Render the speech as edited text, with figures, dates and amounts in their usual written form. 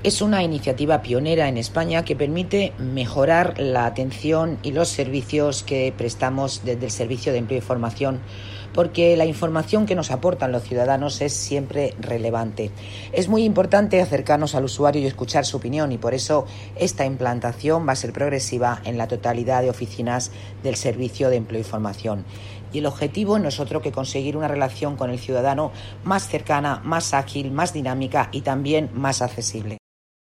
Es una iniciativa pionera en España que permite mejorar la atención y los servicios que prestamos desde el Servicio de Empleo y Formación, porque la información que nos aportan los ciudadanos es siempre relevante. Es muy importante acercarnos al usuario y escuchar su opinión, y por eso esta implantación va a ser progresiva en la totalidad de oficinas del Servicio de Empleo y Formación. Y el objetivo no es otro que conseguir una relación con el ciudadano más cercana, más ágil, más dinámica y también más accesible.